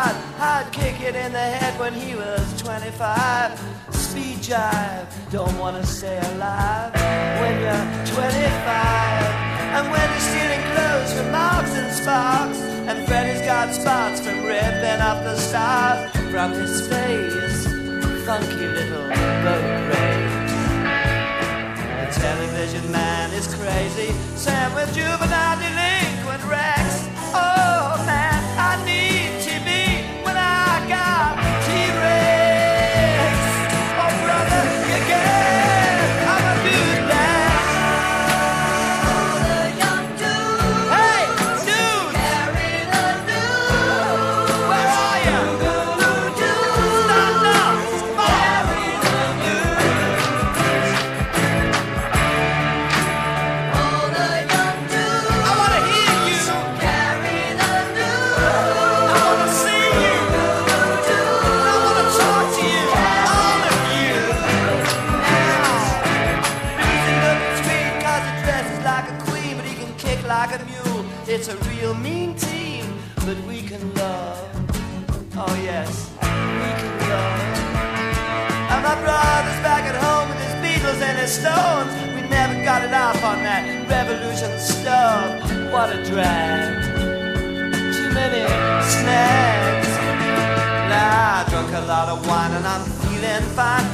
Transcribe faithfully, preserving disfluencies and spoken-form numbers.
hard, hard kick it in the head when he was twenty-five. Speed jive, don't wanna stay alive when you're twenty-five. And when he's stealing clothes from Marks and Sparks, and Freddy's got spots from ripping up the stars from his face, funky little boat race. The television man is crazy, Sam with juvenile delinquent Rex. Oh man, I need T V when I got T-Rex. Oh brother, you get, I'm a dude man. All the young dudes, Hey, dude, carry the news. where are you? Stand up, come on. Carry the news. All the young dudes, I wanna hear you, carry the news. I wanna see you, I wanna talk to you, all of you. Now, Lucy looks sweet 'cause he dresses like a queen, but he can kick like a mule. It's a real mean team, but we can love. Oh yes, we can love. And my brother's back at home with his Beatles and his Stones. We never got it off on that revolution stuff. What a drag. Too many snags. Nah, I drunk a lot of wine and I'm feeling fine.